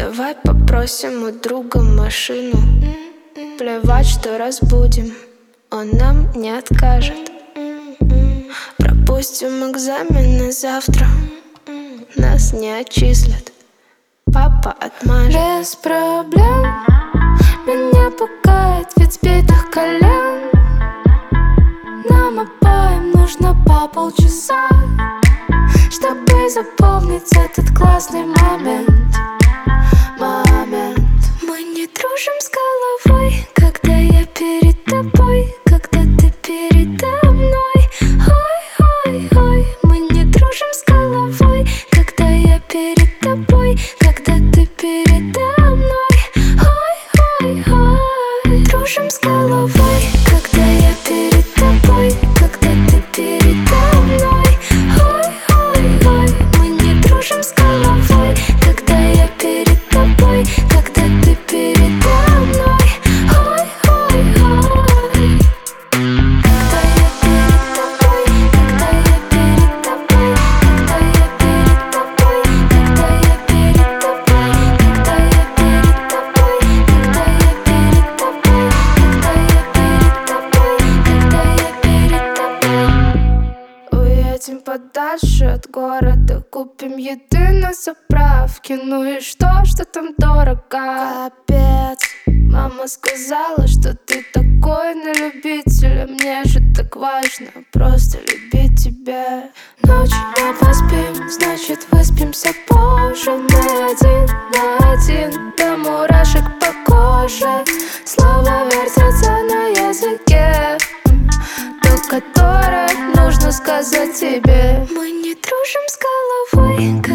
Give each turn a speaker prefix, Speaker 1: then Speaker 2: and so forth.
Speaker 1: Давай попросим у друга машину. Плевать, что разбудим, он нам не откажет. Пропустим экзамены завтра, нас не отчислят, папа отмажет.
Speaker 2: Без проблем меня пугает вид сбитых колен. Нам обоим нужно по полчаса, чтобы запомнить этот классный момент. Мы не дружим с головой, когда я перед тобой, когда ты передо мной. Ой-ой-ой, мы не дружим с головой, когда я перед тобой, когда ты передо мной. Ой-ой-ой, дружим с головой, когда я перед тобой, когда ты передо мной. Ой-ой-ой, мы не дружим с головой, когда я перед тобой, когда ты передо мной. Ой-ой-ой, когда я перед тобой, когда я перед тобой, когда я перед тобой, когда я перед тобой, когда я перед тобой, когда я перед тобой, когда я перед тобой.
Speaker 1: Уедем подальше от города, купим еды на заправке. Ну и что там дорого? Капец. Мама сказала, что ты такой на любителя. Мне же так важно просто любить тебя.
Speaker 2: Ночью не поспим, значит выспимся позже. Мы один на один, до мурашек по коже. Слова вертятся на языке, то, которое нужно сказать тебе. Мы не дружим с головой,